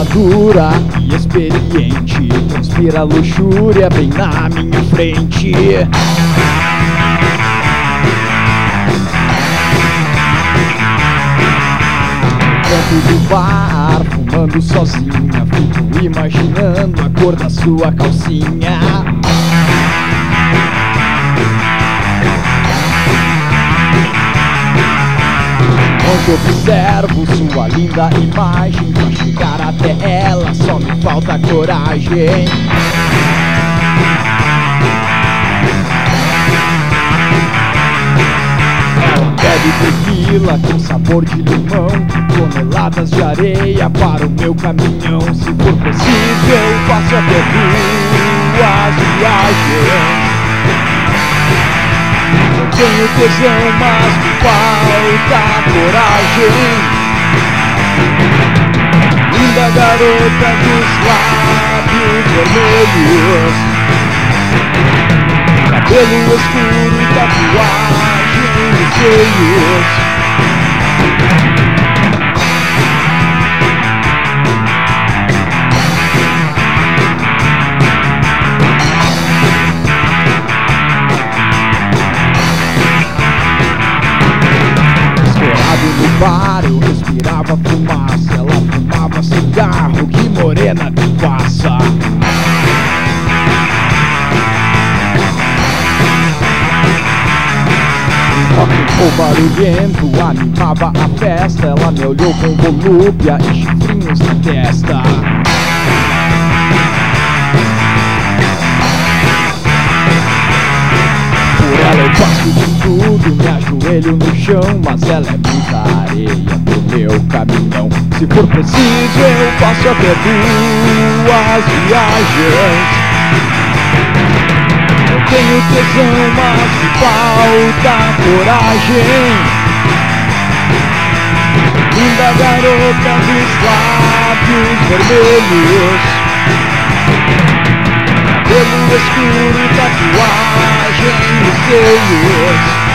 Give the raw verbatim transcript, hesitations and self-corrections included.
madura e experiente, transpira luxúria bem na minha frente. Canto do bar, fumando sozinha, fico imaginando a cor da sua calcinha. Onde observo sua linda imagem, pra chegar até ela só me falta coragem. Ela bebe tequila com sabor de limão, toneladas de areia para o meu caminhão. Se for preciso eu faço até duas viagens. Eu tenho tesão, mas me falta coragem. Linda garota dos lábios vermelhos, cabelo escuro e tatuagem nos seios. No bar eu respirava fumaça, ela fumava cigarro, que morena que passa. O rock barulhento animava a festa, ela me olhou com volúpia e chifrinhos na testa. Por ela eu faço de tudo, me ajoelho no chão, mas ela é muita areia pro meu caminhão. Se for preciso eu faço até duas viagens. Eu tenho tesão, mas me falta coragem. Linda garota dos lábios vermelhos, cabelo escuro e tatuagem nos seios.